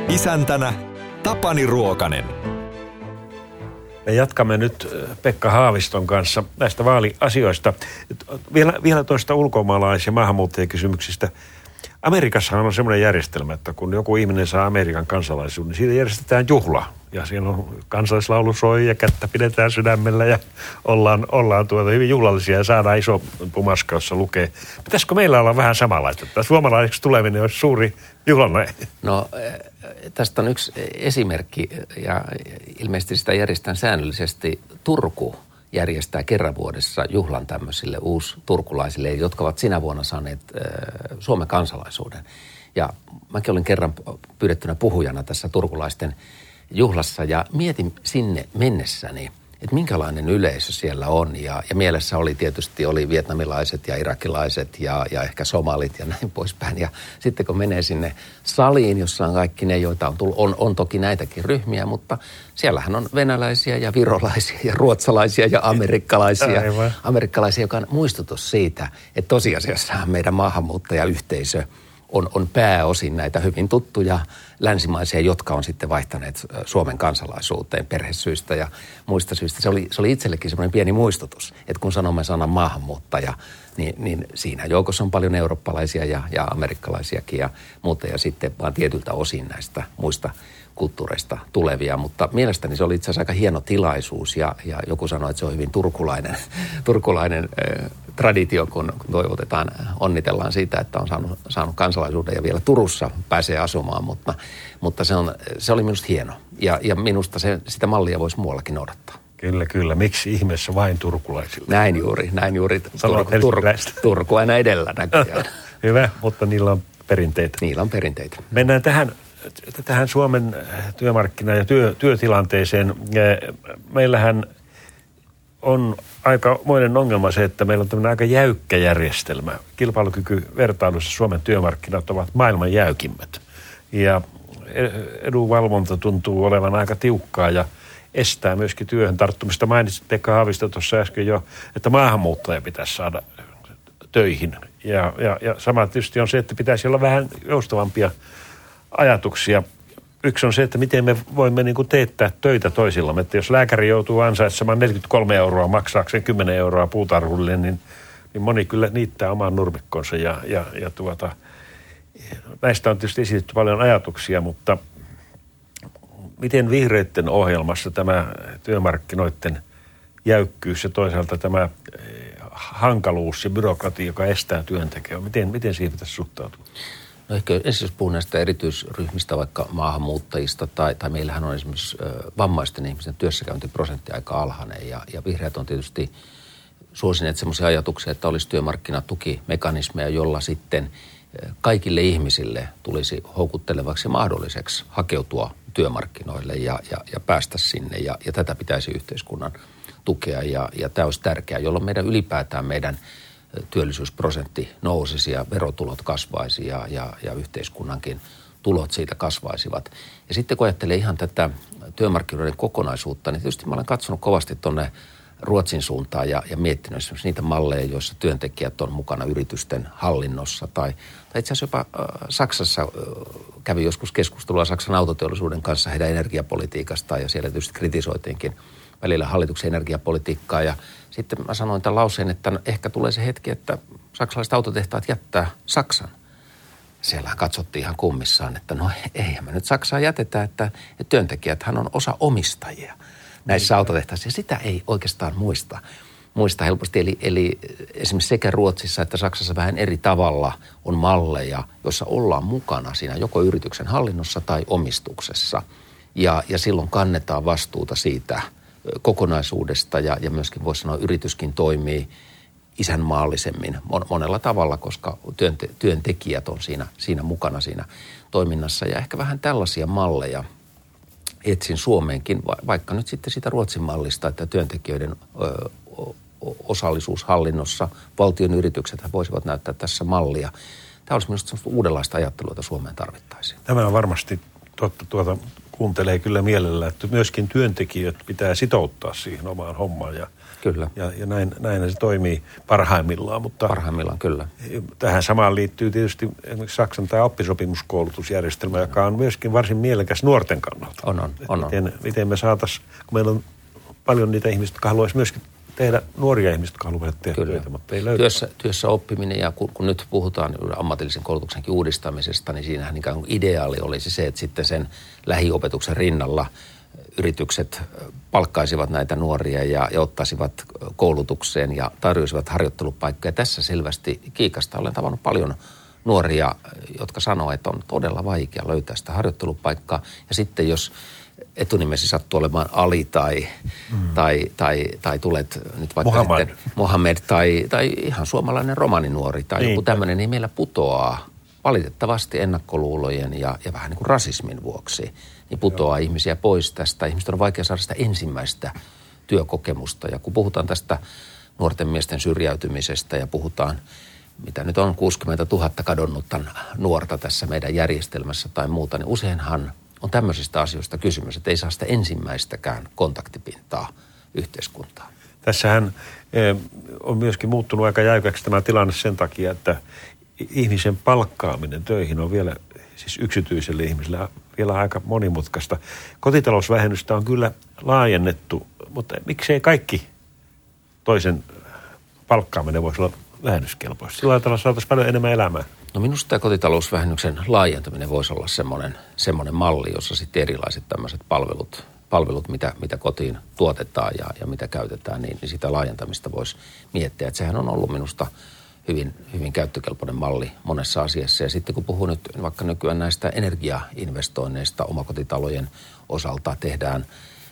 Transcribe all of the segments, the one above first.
Isäntänä Tapani Ruokanen. Me jatkamme nyt Pekka Haaviston kanssa näistä vaaliasioista. Vielä tuosta ulkomaalais- ja maahanmuuttajakysymyksistä. Amerikassahan on semmoinen järjestelmä, että kun joku ihminen saa Amerikan kansalaisuuden, niin siitä järjestetään juhla. Ja siinä on kansallislaulu soi ja kättä pidetään sydämellä ja ollaan hyvin juhlallisia ja saadaan iso pumaska, jossa lukee. Pitäisikö meillä olla vähän samanlaista? Että suomalaiseksi tuleminen olisi suuri juhlanne. No tästä on yksi esimerkki ja ilmeisesti sitä järjestetään säännöllisesti. Turku järjestää kerran vuodessa juhlan tämmöisille uusturkulaisille, jotka ovat sinä vuonna saaneet Suomen kansalaisuuden. Ja mäkin olin kerran pyydettynä puhujana tässä turkulaisten juhlassa ja mietin sinne mennessäni, että minkälainen yleisö siellä on. Ja mielessä oli vietnamilaiset ja irakilaiset ja ehkä somalit ja näin poispäin. Ja sitten kun menee sinne saliin, jossa on kaikki ne, joita on tullut, on toki näitäkin ryhmiä, mutta siellähän on venäläisiä ja virolaisia ja ruotsalaisia ja amerikkalaisia, joka on muistutus siitä, että tosiasiassa meidän maahanmuuttajayhteisö on pääosin näitä hyvin tuttuja länsimaisia, jotka on sitten vaihtaneet Suomen kansalaisuuteen perhesyistä ja muista syistä. Se oli itsellekin semmoinen pieni muistutus, että kun sanomme sanan maahanmuuttaja, niin siinä joukossa on paljon eurooppalaisia ja amerikkalaisiakin ja muuta ja sitten vaan tietyltä osin näistä muista kulttuureista tulevia, mutta mielestäni se oli itse asiassa aika hieno tilaisuus ja joku sanoi, että se on hyvin turkulainen traditio, kun onnitellaan siitä, että on saanut kansalaisuuden ja vielä Turussa pääsee asumaan, mutta se oli minusta hieno ja minusta sitä mallia voisi muuallakin odottaa. Kyllä. Miksi ihmeessä vain turkulaisilla? Näin juuri. Turku aina edellä näköjään. Hyvä, mutta niillä on perinteitä. Mennään tähän Suomen työmarkkina- ja työtilanteeseen. Meillähän on aikamoinen ongelma se, että meillä on tämmöinen aika jäykkä järjestelmä. Kilpailukykyvertailussa Suomen työmarkkinat ovat maailman jäykimmät. Ja edunvalvonta tuntuu olevan aika tiukkaa ja estää myöskin työhön tarttumista. Mainitsit Pekka Haavisto tuossa äsken jo, että maahanmuuttaja pitäisi saada töihin. Ja sama tietysti on se, että pitäisi olla vähän joustavampia ajatuksia. Yksi on se, että miten me voimme teettää töitä toisillamme. Että jos lääkäri joutuu ansaitsemaan 43 € maksaakseen 10 € puutarhulle, niin moni kyllä niittää oman nurmikkonsa. Näistä on tietysti esitetty paljon ajatuksia, mutta miten vihreiden ohjelmassa tämä työmarkkinoiden jäykkyys ja toisaalta tämä hankaluus ja byrokratia, joka estää työntekoa, miten siihen pitäisi suhtautua? No ehkä ensin jos puhun näistä erityisryhmistä, vaikka maahanmuuttajista tai meillähän on esimerkiksi vammaisten ihmisten työssäkäyntiprosentti aika alhainen ja vihreät on tietysti suosineet semmoisia ajatuksia, että olisi työmarkkinatukimekanismeja, jolla sitten kaikille ihmisille tulisi houkuttelevaksi ja mahdolliseksi hakeutua työmarkkinoille ja päästä sinne ja tätä pitäisi yhteiskunnan tukea ja tämä olisi tärkeää, jolloin meidän työllisyysprosentti nousisi ja verotulot kasvaisi ja yhteiskunnankin tulot siitä kasvaisivat. Ja sitten kun ajattelee ihan tätä työmarkkinoiden kokonaisuutta, niin tietysti mä olen katsonut kovasti tuonne Ruotsin suuntaan ja miettinyt esimerkiksi niitä malleja, joissa työntekijät on mukana yritysten hallinnossa. Tai itse asiassa jopa Saksassa kävi joskus keskustelua Saksan autoteollisuuden kanssa heidän energiapolitiikastaan ja siellä tietysti kritisoitiinkin välillä hallituksen energiapolitiikkaa ja sitten mä sanoin tämän lauseen, että ehkä tulee se hetki, että saksalaiset autotehtaat jättää Saksan. Siellä katsottiin ihan kummissaan, että no eihän me nyt Saksaa jätetä, että työntekijäthän on osa omistajia näissä autotehtaissa. Ja sitä ei oikeastaan muista helposti. Eli esimerkiksi sekä Ruotsissa että Saksassa vähän eri tavalla on malleja, joissa ollaan mukana siinä joko yrityksen hallinnossa tai omistuksessa. Ja silloin kannetaan vastuuta siitä kokonaisuudesta ja myöskin voisi sanoa, yrityskin toimii isänmaallisemmin monella tavalla, koska työntekijät on siinä mukana siinä toiminnassa. Ja ehkä vähän tällaisia malleja etsin Suomeenkin, vaikka nyt sitten sitä Ruotsin mallista, että työntekijöiden osallisuus hallinnossa, valtion yritykset voisivat näyttää tässä mallia. Tämä olisi minusta uudenlaista ajattelua, jota Suomeen tarvittaisiin. Tämä on varmasti totta. kuuntelee kyllä mielellä, että myöskin työntekijät pitää sitouttaa siihen omaan hommaan. Kyllä. Ja näin se toimii parhaimmillaan. Mutta parhaimmillaan, kyllä. Tähän samaan liittyy tietysti esimerkiksi Saksan tämä oppisopimuskoulutusjärjestelmä, joka on myöskin varsin mielekäs nuorten kannalta. On. Miten me saataisiin, kun meillä on paljon niitä ihmisiä, jotka haluaisi myöskin tehdä, nuoria ihmisiä, jotka haluavat tehdä työtä, mutta ei löydy. Työssä oppiminen, ja kun nyt puhutaan ammatillisen koulutuksenkin uudistamisesta, niin siinähän ikään kuin ideaali olisi se, että sitten sen lähiopetuksen rinnalla yritykset palkkaisivat näitä nuoria ja ottaisivat koulutukseen ja tarjoisivat harjoittelupaikkoja. Tässä selvästi kiikasta olen tavannut paljon nuoria, jotka sanoo, että on todella vaikea löytää sitä harjoittelupaikkaa. Ja sitten jos etunimesi sattuu olemaan Ali tai tulet nyt vaikka Mohammed tai ihan suomalainen romaninuori tai joku tämmöinen, niin meillä putoaa valitettavasti ennakkoluulojen ja vähän niin kuin rasismin vuoksi, niin putoaa ihmisiä pois tästä. Ihmisten on vaikea saada sitä ensimmäistä työkokemusta. Ja kun puhutaan tästä nuorten miesten syrjäytymisestä ja puhutaan, mitä nyt on 60 000 kadonnutta nuorta tässä meidän järjestelmässä tai muuta, niin useinhan on tämmöisistä asioista kysymys, että ei saa sitä ensimmäistäkään kontaktipintaa yhteiskuntaan. Tässähän on myöskin muuttunut aika jäykäksi tämä tilanne sen takia, että ihmisen palkkaaminen töihin on vielä, siis yksityiselle ihmiselle vielä aika monimutkaista. Kotitalousvähennystä on kyllä laajennettu, mutta miksei kaikki toisen palkkaaminen voisi olla vähennyskelpoista? Sillä tavalla saataisiin paljon enemmän elämää. No minusta tämä kotitalousvähennyksen laajentaminen voisi olla semmoinen malli, jossa sitten erilaiset tämmöiset palvelut mitä kotiin tuotetaan ja mitä käytetään, niin sitä laajentamista voisi miettiä. Että sehän on ollut minusta hyvin käyttökelpoinen malli monessa asiassa. Ja sitten kun puhun nyt vaikka nykyään näistä energiainvestoinneista omakotitalojen osalta, tehdään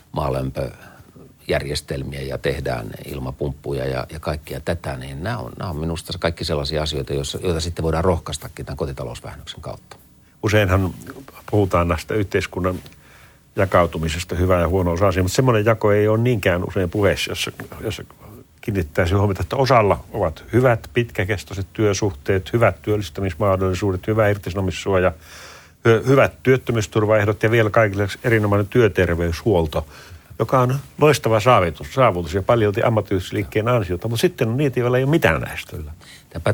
maalämpöjärjestelmiä ja tehdään ilmapumppuja ja kaikkia tätä, niin nämä on minusta kaikki sellaisia asioita, joita sitten voidaan rohkaistakin tämän kotitalousvähennyksen kautta. Useinhan puhutaan näistä yhteiskunnan jakautumisesta hyvää ja huonoa osaa, mutta semmoinen jako ei ole niinkään usein puheessa, jossa kiinnittäisi huomiota, että osalla ovat hyvät pitkäkestoiset työsuhteet, hyvät työllistämismahdollisuudet, hyvä irtisanomissuoja, hyvät työttömyysturvaehdot ja vielä kaikille erinomainen työterveyshuolto, joka on loistava saavutus ja paljolti ammattiyhdistysliikkeen ansiota, mutta sitten on niitä, joilla ei ole mitään näistä. Tämä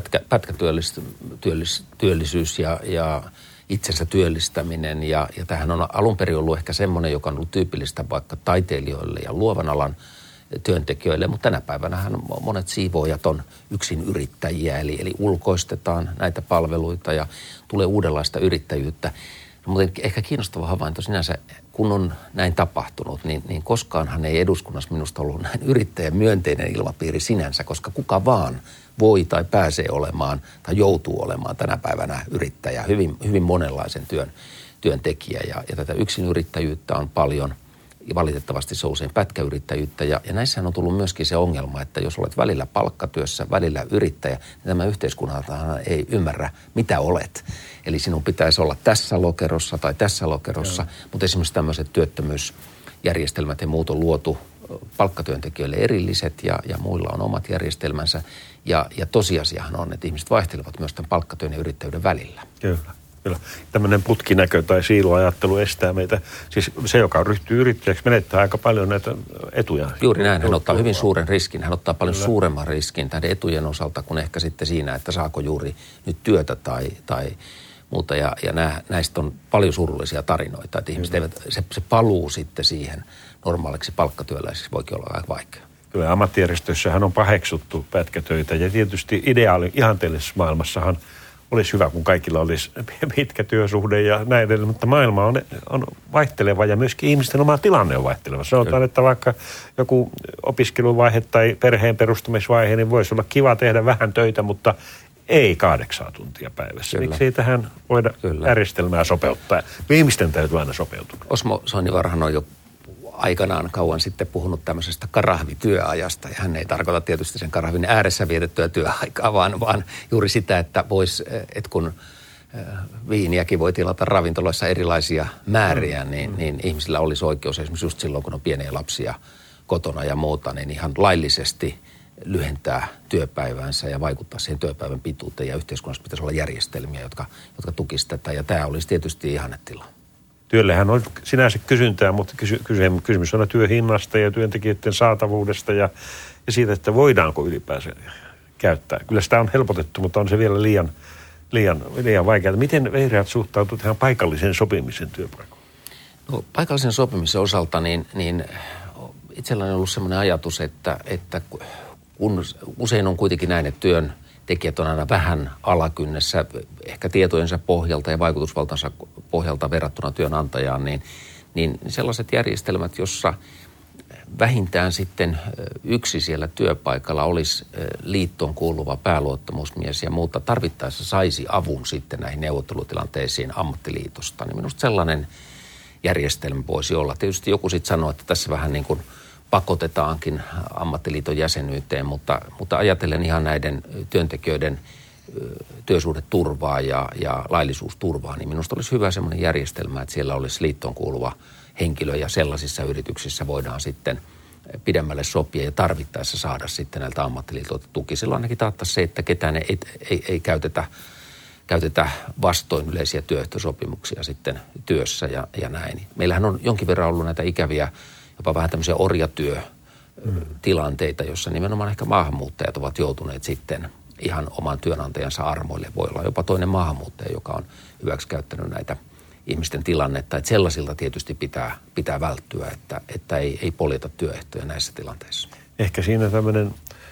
pätkätyöllisyys ja itsensä työllistäminen ja tämähän on alun perin ollut ehkä semmoinen, joka on ollut tyypillistä vaikka taiteilijoille ja luovan alan työntekijöille, mutta tänä päivänähän monet siivoojat on yksin yrittäjiä, eli ulkoistetaan näitä palveluita ja tulee uudenlaista yrittäjyyttä. Mutta ehkä kiinnostava havainto sinänsä, kun on näin tapahtunut, niin koskaanhan ei eduskunnassa minusta ollut näin yrittäjämyönteinen ilmapiiri sinänsä, koska kuka vaan voi tai pääsee olemaan tai joutuu olemaan tänä päivänä yrittäjä, hyvin monenlaisen työntekijä ja tätä yksinyrittäjyyttä on paljon. Ja valitettavasti se on usein pätkäyrittäjyyttä ja näissähän on tullut myöskin se ongelma, että jos olet välillä palkkatyössä, välillä yrittäjä, niin tämä yhteiskunnaltahan ei ymmärrä, mitä olet. Eli sinun pitäisi olla tässä lokerossa tai tässä lokerossa, mutta esimerkiksi tämmöiset työttömyysjärjestelmät ja muut on luotu palkkatyöntekijöille erilliset ja muilla on omat järjestelmänsä. Ja tosiasiahan on, että ihmiset vaihtelevat myös tämän palkkatyön ja yrittäjyyden välillä. Kyllä. Tämmöinen putkinäkö tai siiloajattelu estää meitä. Siis se, joka ryhtyy yrittäjäksi, menettää aika paljon näitä etuja. Juuri näin. Hän ottaa hyvin suuren riskin. Hän ottaa paljon suuremman riskin näiden etujen osalta kuin ehkä sitten siinä, että saako juuri nyt työtä tai muuta. Ja näistä on paljon surullisia tarinoita. Että ihmiset eivät, se paluu sitten siihen normaaliksi palkkatyöläiseksi voikin olla aika vaikea. Kyllä ammattijärjestöissähän on paheksuttu pätkätöitä ja tietysti ihanteellisessa maailmassahan olisi hyvä, kun kaikilla olisi pitkä työsuhde ja näin edelleen, mutta maailma on vaihteleva ja myöskin ihmisten oma tilanne on vaihteleva. Sanotaan, että vaikka joku opiskeluvaihe tai perheen perustamisvaihe, niin voisi olla kiva tehdä vähän töitä, mutta ei 8 tuntia päivässä. Miksi ei tähän voida järjestelmää sopeuttaa? Ihmisten täytyy aina sopeutua. Osmo Soininvaarahan on jo aikanaan kauan sitten puhunut tämmöisestä karahvityöajasta. Ja hän ei tarkoita tietysti sen karahvin ääressä vietettyä työaikaa, vaan juuri sitä, että kun viiniäkin voi tilata ravintoloissa erilaisia määriä, niin ihmisillä olisi oikeus esimerkiksi just silloin, kun on pieniä lapsia kotona ja muuta, niin ihan laillisesti lyhentää työpäivänsä ja vaikuttaa siihen työpäivän pituuteen. Ja yhteiskunnassa pitäisi olla järjestelmiä, jotka tukisivat tätä. Ja tämä olisi tietysti ihannetila. työllehän on sinänsä kysyntää, mutta kysymys on työhinnasta ja työntekijöiden saatavuudesta ja siitä, että voidaanko ylipäänsä käyttää. Kyllä sitä on helpotettu, mutta on se vielä liian vaikeaa. Miten vihreät suhtautuu tähän paikallisen sopimisen työpaikoille? No, paikallisen sopimisen osalta niin itselläni on ollut sellainen ajatus, että kun usein on kuitenkin näin, että työntekijät on aina vähän alakynnessä, ehkä tietojensa pohjalta ja vaikutusvaltansa pohjalta verrattuna työnantajaan, niin sellaiset järjestelmät, jossa vähintään sitten yksi siellä työpaikalla olisi liittoon kuuluva pääluottamusmies ja muuta tarvittaessa saisi avun sitten näihin neuvottelutilanteisiin ammattiliitosta, niin minusta sellainen järjestelmä voisi olla. Tietysti joku sitten sanoo, että tässä vähän niin kuin pakotetaankin ammattiliiton jäsenyyteen, mutta ajatellen ihan näiden työntekijöiden työsuhdeturvaa ja laillisuusturvaa, niin minusta olisi hyvä semmoinen järjestelmä, että siellä olisi liittoon kuuluva henkilö ja sellaisissa yrityksissä voidaan sitten pidemmälle sopia ja tarvittaessa saada sitten näiltä ammattiliitoilta tuki. Silloin ainakin taattaisi se, että ketään ei käytetä vastoin yleisiä työehtosopimuksia sitten työssä ja näin. Meillähän on jonkin verran ollut näitä ikäviä, jopa vähän tämmöisiä orjatilanteita, jossa nimenomaan ehkä maahanmuuttajat ovat joutuneet sitten ihan oman työnantajansa armoille. Voi olla jopa toinen maahanmuuttaja, joka on hyväksikäyttänyt näitä ihmisten tilannetta. Että sellaisilta tietysti pitää välttyä, että ei poljeta työehtoja näissä tilanteissa. Ehkä siinä tämmöinen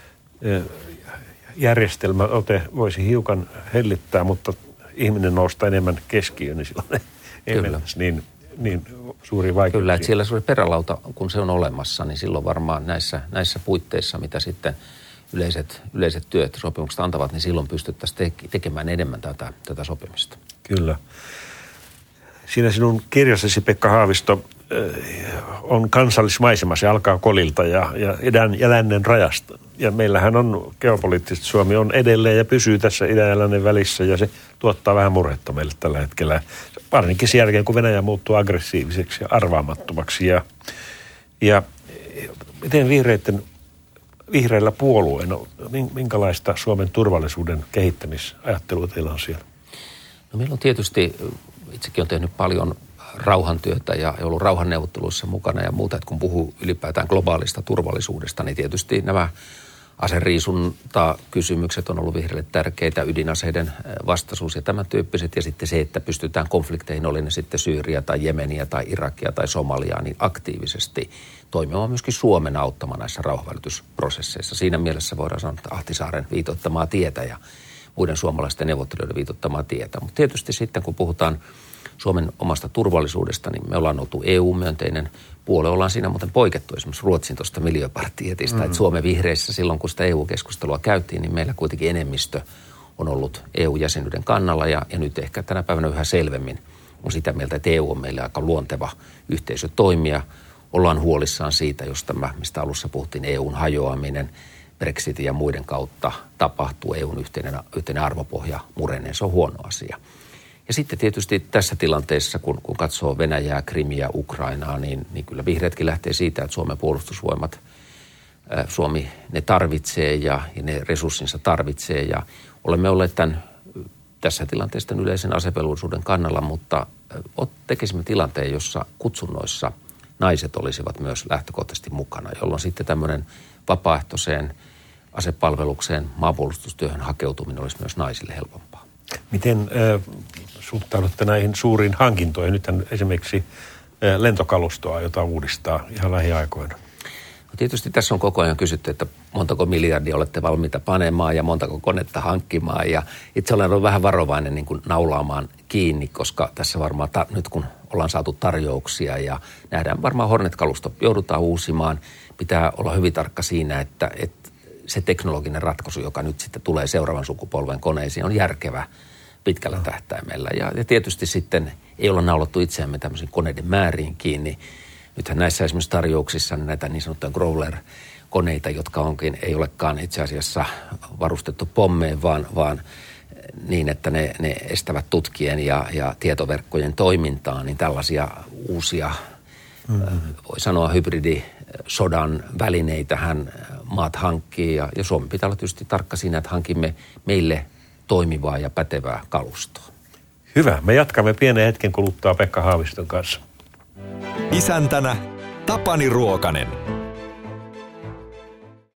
järjestelmäote voisi hiukan hellittää, mutta ihminen nostaa enemmän keskiöön, niin silloin ei mennä niin suuri vaikeuksia. Kyllä, että siellä suuri perälauta, kun se on olemassa, niin silloin varmaan näissä puitteissa, mitä sitten yleiset työehtosopimukset antavat, niin silloin pystyttäisiin tekemään enemmän tätä sopimista. Kyllä. Siinä sinun kirjassasi, Pekka Haavisto, on kansallismaisema. Se alkaa Kolilta ja idän ja lännen rajasta. Ja meillähän on geopoliittisesti, Suomi on edelleen ja pysyy tässä idän ja lännen välissä ja se tuottaa vähän murhetta meille tällä hetkellä. Varsinkin sen jälkeen, kun Venäjä muuttuu aggressiiviseksi ja arvaamattomaksi. Ja miten vihreillä puolueena, minkälaista Suomen turvallisuuden kehittämisajattelua teillä on siellä? No meillä on tietysti, itsekin on tehnyt paljon rauhantyötä ja ollut rauhanneuvotteluissa mukana ja muuta, että kun puhuu ylipäätään globaalista turvallisuudesta, niin tietysti nämä aseriisuntakysymykset on ollut vihreille tärkeitä, ydinaseiden vastaisuus ja tämän tyyppiset, ja sitten se, että pystytään konflikteihin, oli ne sitten Syyriä tai Jemeniä tai Irakia tai Somaliaa, niin aktiivisesti toimimaan myöskin Suomen auttamaan näissä rauhanvälitysprosesseissa. Siinä mielessä voidaan sanoa, että Ahtisaaren viitoittamaa tietä ja muiden suomalaisten neuvottelijoiden viitoittamaa tietä. Mutta tietysti sitten, kun puhutaan Suomen omasta turvallisuudesta, niin me ollaan oltu EU-myönteinen puolue. Ollaan siinä muuten poikettu esimerkiksi Ruotsin tuosta miljöpartietista, että Suomen vihreissä silloin, kun sitä EU-keskustelua käytiin, niin meillä kuitenkin enemmistö on ollut EU-jäsenyyden kannalla ja nyt ehkä tänä päivänä yhä selvemmin on sitä mieltä, että EU on meille aika luonteva yhteisö toimia. Ollaan huolissaan siitä, jos tämä, mistä alussa puhuttiin, EUn hajoaminen, Brexitin ja muiden kautta tapahtuu, EUn yhteinen arvopohja murenee, se on huono asia. Ja sitten tietysti tässä tilanteessa, kun katsoo Venäjää, Krimiä, Ukrainaa, niin kyllä vihreätkin lähtee siitä, että Suomen puolustusvoimat, Suomi ne tarvitsee ja ne resurssinsa tarvitsee. Ja olemme olleet tässä tilanteessa yleisen asevelvollisuuden kannalla, mutta tekisimme tilanteen, jossa kutsunnoissa naiset olisivat myös lähtökohtaisesti mukana, jolloin sitten tämmöinen vapaaehtoiseen asepalvelukseen, maanpuolustustyöhön hakeutuminen olisi myös naisille helpompaa. Miten suhtaudutte näihin suuriin hankintoihin? Nythän esimerkiksi lentokalustoa, jota uudistaa ihan lähiaikoina. No tietysti tässä on koko ajan kysytty, että montako miljardia olette valmiita panemaan ja montako konetta hankkimaan. Ja itse olen ollut vähän varovainen niin kuin naulaamaan kiinni, koska tässä varmaan nyt kun ollaan saatu tarjouksia ja nähdään varmaan Hornet-kalusto joudutaan uusimaan, pitää olla hyvin tarkka siinä, että se teknologinen ratkaisu, joka nyt sitten tulee seuraavan sukupolven koneisiin, on järkevä pitkällä tähtäimellä. Ja tietysti sitten ei olla naulattu itseämme tämmöisiin koneiden määriin kiinni. Nythän näissä esimerkiksi tarjouksissa näitä niin sanottuja Growler-koneita, jotka ei olekaan itse asiassa varustettu pommeen, vaan niin, että ne estävät tutkien ja tietoverkkojen toimintaa, niin tällaisia uusia, voi sanoa hybridisodan välineitähän maat hankkii. Ja Suomi pitää olla tietysti tarkka siinä, että hankimme meille toimivaa ja pätevää kalustoa. Hyvä. Me jatkamme pienen hetken kuluttua Pekka Haaviston kanssa. Isäntänä Tapani Ruokanen.